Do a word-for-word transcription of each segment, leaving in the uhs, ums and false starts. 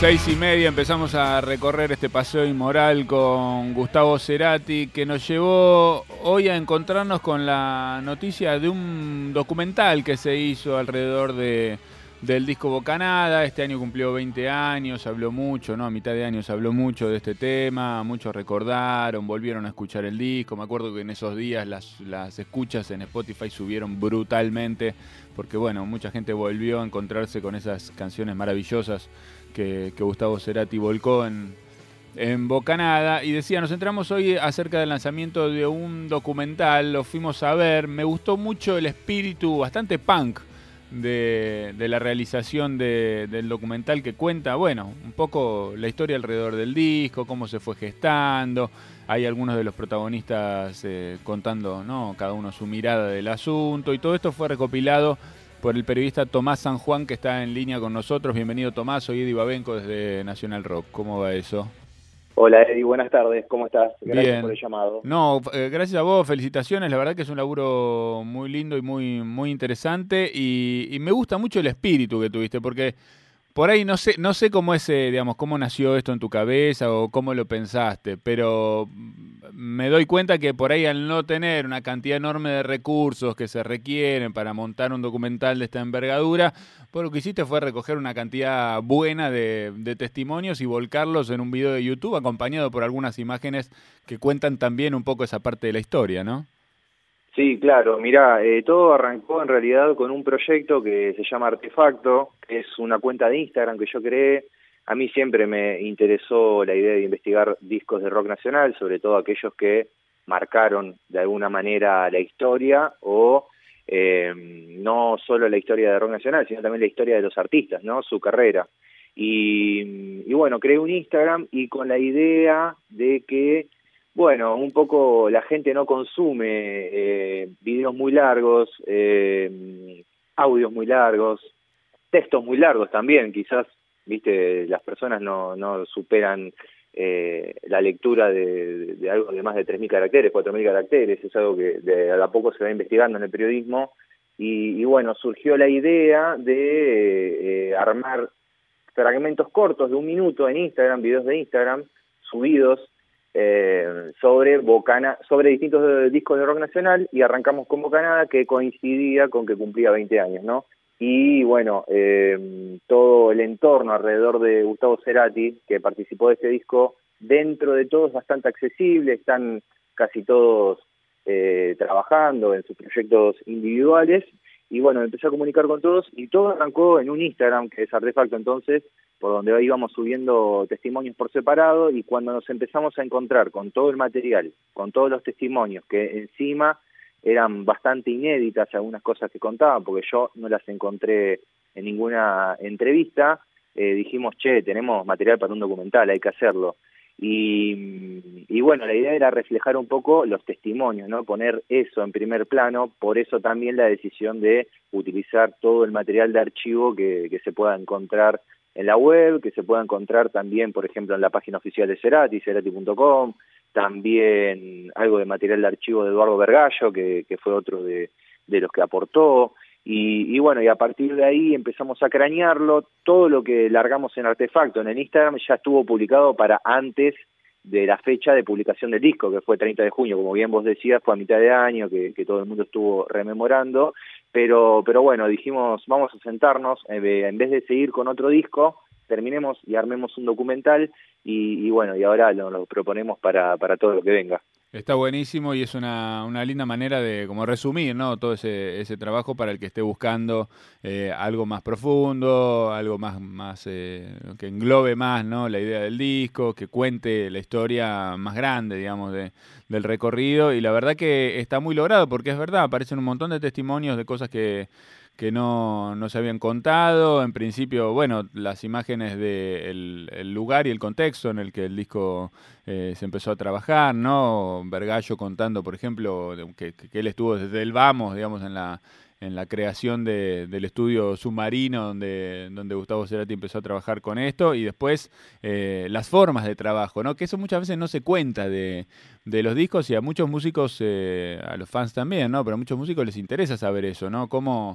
Seis y media empezamos a recorrer este paseo inmoral con Gustavo Cerati, que nos llevó hoy a encontrarnos con la noticia de un documental que se hizo alrededor de, del disco Bocanada. Este año cumplió veinte años, habló mucho, ¿no? A mitad de año se habló mucho de este tema, muchos recordaron, volvieron a escuchar el disco. Me acuerdo que en esos días las, las escuchas en Spotify subieron brutalmente, porque bueno, mucha gente volvió a encontrarse con esas canciones maravillosas Que, que Gustavo Cerati volcó en, en Bocanada. Y decía, nos centramos hoy acerca del lanzamiento de un documental, lo fuimos a ver, me gustó mucho el espíritu bastante punk de, de la realización de, del documental, que cuenta, bueno, un poco la historia alrededor del disco, cómo se fue gestando. Hay algunos de los protagonistas eh, contando, ¿no?, cada uno su mirada del asunto, y todo esto fue recopilado por el periodista Tomás San Juan, que está en línea con nosotros. Bienvenido, Tomás. Soy Eddie Babenco desde Nacional Rock. ¿Cómo va eso? Hola, Eddie. Buenas tardes. ¿Cómo estás? Gracias Bien. por el llamado. No, eh, gracias a vos. Felicitaciones. La verdad que es un laburo muy lindo y muy, muy interesante. Y, y me gusta mucho el espíritu que tuviste, porque por ahí no sé, no sé cómo es, eh, digamos, cómo nació esto en tu cabeza o cómo lo pensaste, pero me doy cuenta que por ahí, al no tener una cantidad enorme de recursos que se requieren para montar un documental de esta envergadura, pues lo que hiciste fue recoger una cantidad buena de, de testimonios y volcarlos en un video de YouTube, acompañado por algunas imágenes que cuentan también un poco esa parte de la historia, ¿no? Sí, claro. Mirá, eh, todo arrancó en realidad con un proyecto que se llama Artefacto, que es una cuenta de Instagram que yo creé. A mí siempre me interesó la idea de investigar discos de rock nacional, sobre todo aquellos que marcaron de alguna manera la historia, o eh, no solo la historia de rock nacional, sino también la historia de los artistas, ¿no?, su carrera. Y, y bueno, creé un Instagram y con la idea de que, bueno, un poco la gente no consume eh, videos muy largos, eh, audios muy largos, textos muy largos también. Quizás, viste, las personas no, no superan eh, la lectura de, de algo de más de tres mil caracteres, cuatro mil caracteres. Es algo que de a poco se va investigando en el periodismo. Y, y bueno, surgió la idea de eh, armar fragmentos cortos de un minuto en Instagram, videos de Instagram, subidos, Eh, sobre Bocana, sobre distintos eh, discos de rock nacional, y arrancamos con Bocanada, que coincidía con que cumplía veinte años, ¿no? Y bueno, eh, todo el entorno alrededor de Gustavo Cerati, que participó de este disco, dentro de todo es bastante accesible, están casi todos eh, trabajando en sus proyectos individuales. Y bueno, empecé a comunicar con todos y todo arrancó en un Instagram que es Artefacto, entonces, por donde íbamos subiendo testimonios por separado. Y cuando nos empezamos a encontrar con todo el material, con todos los testimonios, que encima eran bastante inéditas algunas cosas que contaban, porque yo no las encontré en ninguna entrevista, eh, dijimos, che, tenemos material para un documental, hay que hacerlo. Y, y bueno, la idea era reflejar un poco los testimonios, ¿no?, poner eso en primer plano. Por eso también la decisión de utilizar todo el material de archivo que, que se pueda encontrar en la web, que se pueda encontrar también, por ejemplo, en la página oficial de Cerati, cerati punto com, también algo de material de archivo de Eduardo Vergallo, que, que fue otro de, de los que aportó. Y, y bueno, y a partir de ahí empezamos a cranearlo. Todo lo que largamos en Artefacto en el Instagram ya estuvo publicado para antes de la fecha de publicación del disco, que fue treinta de junio, como bien vos decías, fue a mitad de año, que, que todo el mundo estuvo rememorando. Pero, pero bueno, dijimos, vamos a sentarnos, eh, en vez de seguir con otro disco, terminemos y armemos un documental, y, y bueno, y ahora lo, lo proponemos para, para todo lo que venga. Está buenísimo y es una, una linda manera de como resumir, ¿no?, todo ese, ese trabajo para el que esté buscando eh, algo más profundo, algo más, más eh, que englobe más, ¿no?, la idea del disco, que cuente la historia más grande, digamos, de, del recorrido. Y la verdad que está muy logrado, porque es verdad, aparecen un montón de testimonios de cosas que que no, no se habían contado. En principio, bueno, las imágenes del el lugar y el contexto en el que el disco eh, se empezó a trabajar, ¿no? Vergallo contando, por ejemplo, que, que él estuvo desde el vamos, digamos, en la en la creación de, del estudio Submarino, donde, donde Gustavo Cerati empezó a trabajar con esto, y después eh, las formas de trabajo, ¿no?, que eso muchas veces no se cuenta de, de los discos, y a muchos músicos, eh, a los fans también, ¿no?, pero a muchos músicos les interesa saber eso, ¿no?, cómo,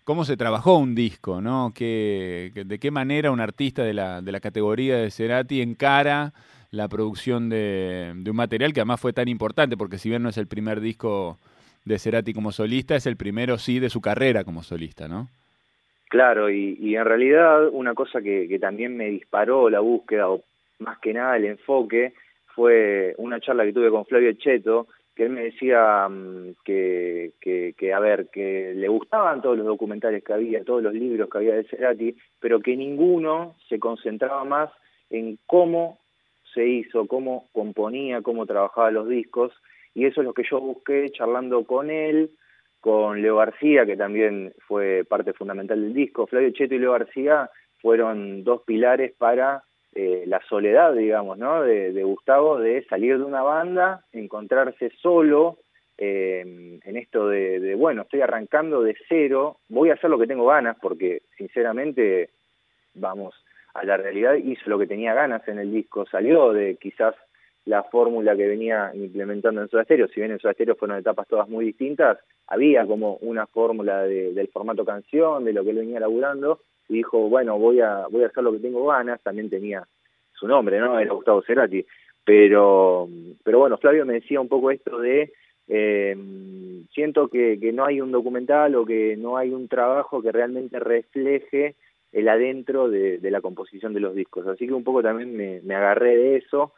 cómo se trabajó un disco, ¿no? ¿Qué, de qué manera un artista de la, de la categoría de Cerati encara la producción de, de un material que además fue tan importante, porque si bien no es el primer disco de Cerati como solista, es el primero sí de su carrera como solista, ¿no? Claro, y, y en realidad una cosa que, que también me disparó la búsqueda, o más que nada el enfoque, fue una charla que tuve con Flavio Cheto, que él me decía um, que, que, que, a ver, que le gustaban todos los documentales que había, todos los libros que había de Cerati, pero que ninguno se concentraba más en cómo se hizo, cómo componía, cómo trabajaba los discos, y eso es lo que yo busqué charlando con él, con Leo García, que también fue parte fundamental del disco. Flavio Cheto y Leo García fueron dos pilares para eh, la soledad, digamos, ¿no? De, de Gustavo, de salir de una banda, encontrarse solo eh, en esto de, de, bueno, estoy arrancando de cero, voy a hacer lo que tengo ganas, porque sinceramente, vamos, a la realidad hizo lo que tenía ganas en el disco, salió de quizás la fórmula que venía implementando en Soda Stereo. Si bien en Soda Stereo fueron etapas todas muy distintas, había como una fórmula de, del formato canción, de lo que él venía laburando, y dijo, bueno, voy a voy a hacer lo que tengo ganas. También tenía su nombre, ¿no? Era Gustavo Cerati. Pero, pero bueno, Flavio me decía un poco esto de, eh, siento que, que no hay un documental o que no hay un trabajo que realmente refleje el adentro de, de la composición de los discos. Así que un poco también me, me agarré de eso.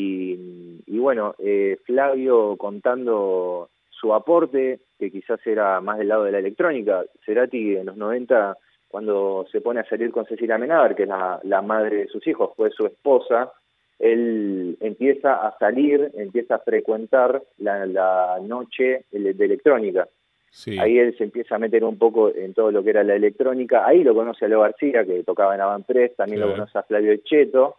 Y, y bueno, eh, Flavio contando su aporte, que quizás era más del lado de la electrónica. Cerati en los noventa, cuando se pone a salir con Cecilia Amenábar, que es la, la madre de sus hijos, fue su esposa, él empieza a salir, empieza a frecuentar la, la noche de, de electrónica. Sí. Ahí él se empieza a meter un poco en todo lo que era la electrónica. Ahí lo conoce a Leo García, que tocaba en Avant Press, también claro. Lo conoce a Flavio Cheto,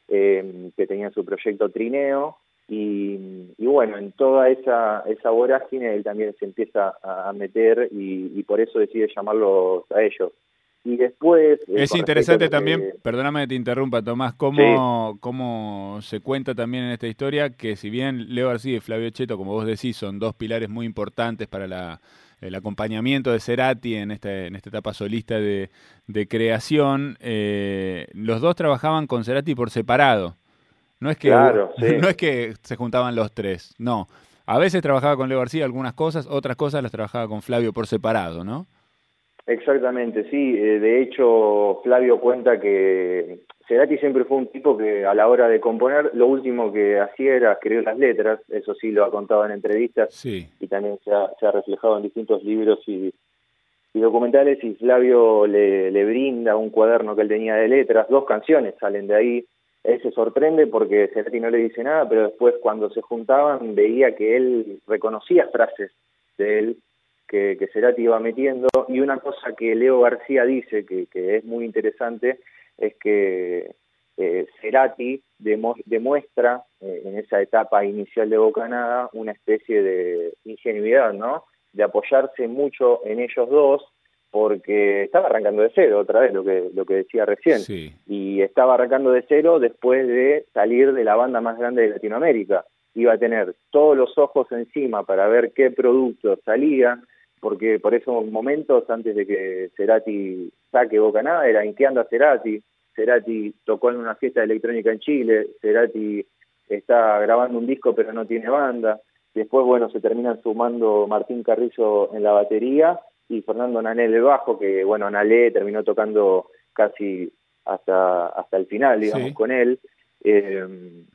Eh, que tenía su proyecto Trineo, y, y bueno, en toda esa esa vorágine él también se empieza a, a meter y, y por eso decide llamarlos a ellos. Y después... Eh, es interesante también, que... perdóname que te interrumpa, Tomás, cómo, sí. cómo se cuenta también en esta historia que si bien Leo García y Flavio Cheto, como vos decís, son dos pilares muy importantes para la... el acompañamiento de Cerati en, este, en esta etapa solista de, de creación, eh, los dos trabajaban con Cerati por separado. No es que claro, sí. no es que se juntaban los tres, no. A veces trabajaba con Leo García algunas cosas, otras cosas las trabajaba con Flavio por separado, ¿no? Exactamente, sí. De hecho, Flavio cuenta que Cerati siempre fue un tipo que a la hora de componer, lo último que hacía era escribir las letras. Eso sí lo ha contado en entrevistas, sí. Y también se ha, se ha reflejado en distintos libros y, y documentales, y Flavio le, le brinda un cuaderno que él tenía de letras, dos canciones salen de ahí. Él se sorprende porque Cerati no le dice nada, pero después cuando se juntaban veía que él reconocía frases de él que, que Cerati iba metiendo. Y una cosa que Leo García dice, que, que es muy interesante, es que eh, Cerati demo, demuestra eh, en esa etapa inicial de Bocanada una especie de ingenuidad, ¿no? De apoyarse mucho en ellos dos, porque estaba arrancando de cero, otra vez lo que lo que decía recién, sí. Y estaba arrancando de cero después de salir de la banda más grande de Latinoamérica. Iba a tener todos los ojos encima para ver qué producto salía, porque por esos momentos, antes de que Cerati saque Bocanada, era ¿en qué anda Cerati? Cerati tocó en una fiesta de electrónica en Chile, Cerati está grabando un disco pero no tiene banda. Después, bueno, se terminan sumando Martín Carrizo en la batería y Fernando Nané en el bajo, que, bueno, Nané terminó tocando casi hasta hasta el final, digamos, sí. con él. Eh,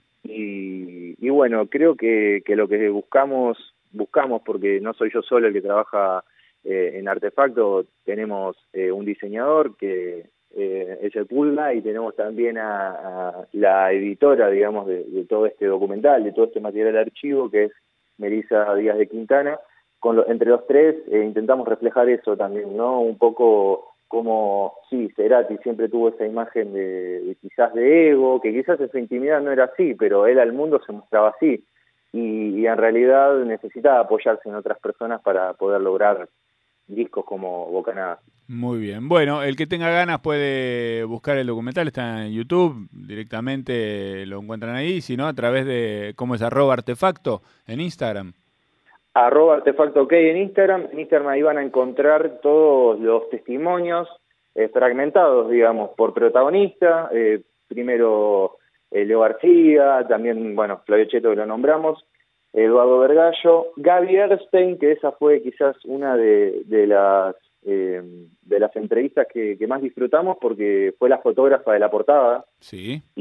y, y bueno, creo que, que lo que buscamos, buscamos, porque no soy yo solo el que trabaja eh, en Artefacto, tenemos eh, un diseñador que eh, es el Pulga, y tenemos también a, a la editora, digamos, de, de todo este documental, de todo este material de archivo, que es Melissa Díaz de Quintana. Con lo, entre los tres eh, intentamos reflejar eso también, ¿no? Un poco como, sí, Cerati siempre tuvo esa imagen de, de quizás de ego, que quizás en su intimidad no era así, pero él al mundo se mostraba así, y, y en realidad necesitaba apoyarse en otras personas para poder lograr discos como Bocanada. Muy bien. Bueno, el que tenga ganas puede buscar el documental, está en YouTube, directamente lo encuentran ahí, si no, a través de, ¿cómo es? Arroba Artefacto en Instagram. arroba artefacto ok en Instagram. En Instagram ahí van a encontrar todos los testimonios eh, fragmentados, digamos, por protagonista. Eh, primero eh, Leo García, también, bueno, Flavio Cheto, que lo nombramos, Eduardo Vergallo, Gaby Erstein, que esa fue quizás una de, de las eh, de las entrevistas que, que más disfrutamos, porque fue la fotógrafa de la portada. Sí. Y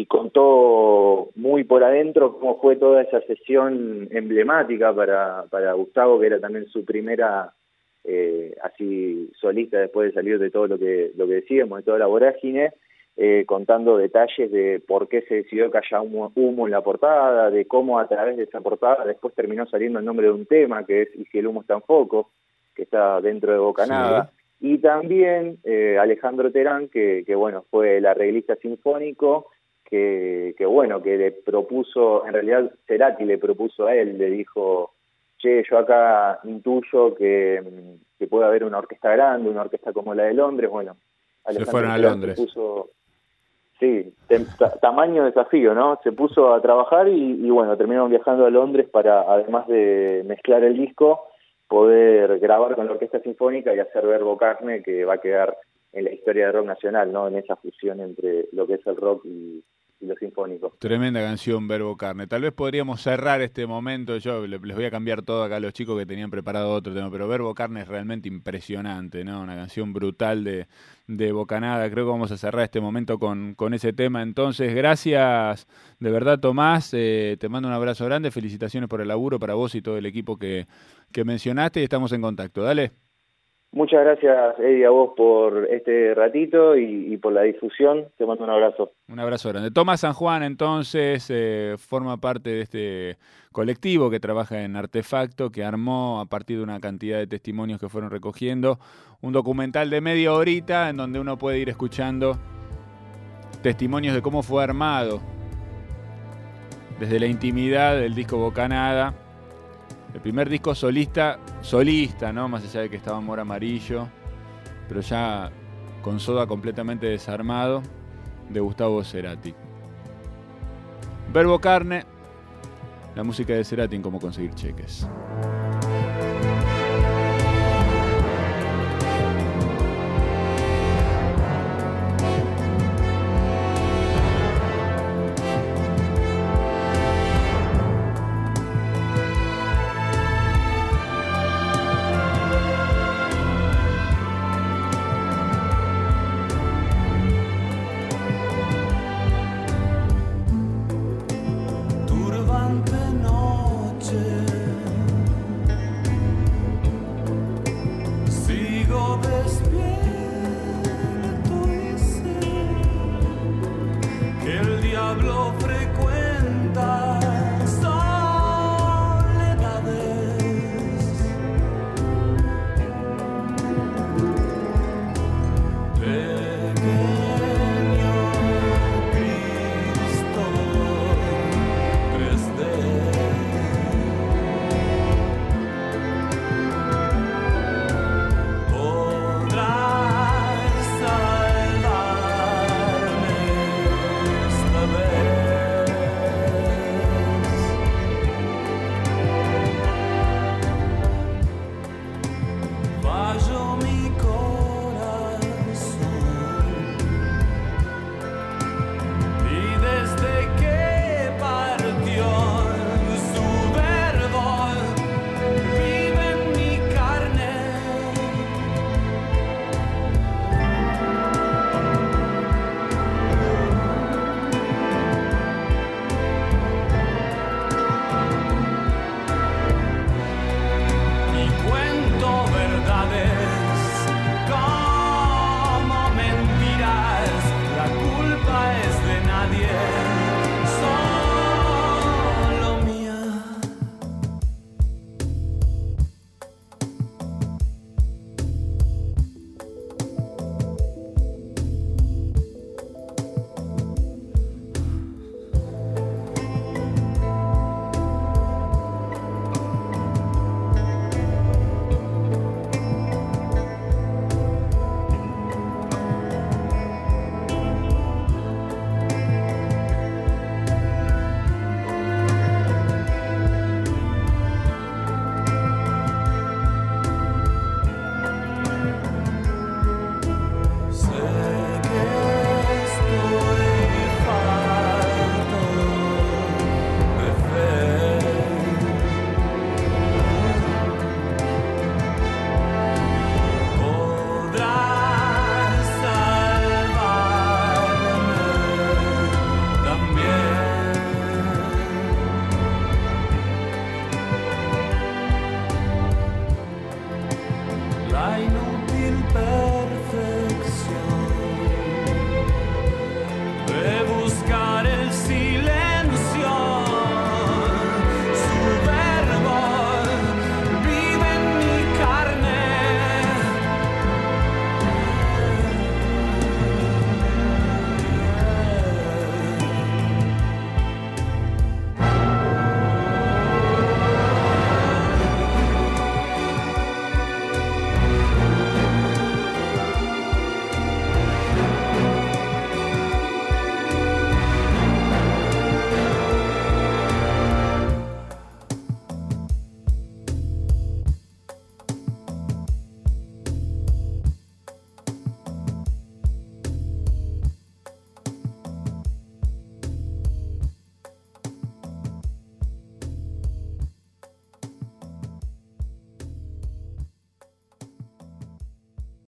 contó muy por adentro cómo fue toda esa sesión emblemática para, para Gustavo, que era también su primera eh, así solista después de salir de todo lo que lo que decíamos, de toda la vorágine, eh, contando detalles de por qué se decidió que haya humo, humo en la portada, de cómo a través de esa portada después terminó saliendo el nombre de un tema, que es Y si el humo está en foco, que está dentro de Bocanada. Sí. Y también eh, Alejandro Terán, que, que bueno, fue el arreglista sinfónico, que, que bueno, que le propuso, en realidad Cerati le propuso a él, le dijo, che, yo acá intuyo que, que puede haber una orquesta grande, una orquesta como la de Londres. Bueno, Alejandro se fueron a Terán Londres. Puso, sí, tem, ta, tamaño desafío, ¿no? Se puso a trabajar y, y bueno, terminaron viajando a Londres para, además de mezclar el disco, poder grabar con la Orquesta Sinfónica y hacer Verbo Carne, que va a quedar en la historia del rock nacional, ¿no? En esa fusión entre lo que es el rock y, y lo sinfónico. Tremenda canción, Verbo Carne. Tal vez podríamos cerrar este momento, yo les voy a cambiar todo acá a los chicos que tenían preparado otro tema, pero Verbo Carne es realmente impresionante, ¿no? Una canción brutal de, de Bocanada. Creo que vamos a cerrar este momento con, con ese tema. Entonces, gracias de verdad, Tomás. Eh, te mando un abrazo grande, felicitaciones por el laburo para vos y todo el equipo que que mencionaste, y estamos en contacto. Dale. Muchas gracias, Eddie, a vos por este ratito y, y por la difusión. Te mando un abrazo. Un abrazo grande. Tomás San Juan, entonces, eh, forma parte de este colectivo que trabaja en Artefacto, que armó, a partir de una cantidad de testimonios que fueron recogiendo, un documental de media horita en donde uno puede ir escuchando testimonios de cómo fue armado desde la intimidad del disco Bocanada. El primer disco solista, solista, ¿no? Más allá de que estaba Amor Amarillo, pero ya con Soda completamente desarmado, de Gustavo Cerati. Verbo Carne, la música de Cerati en Cómo conseguir cheques.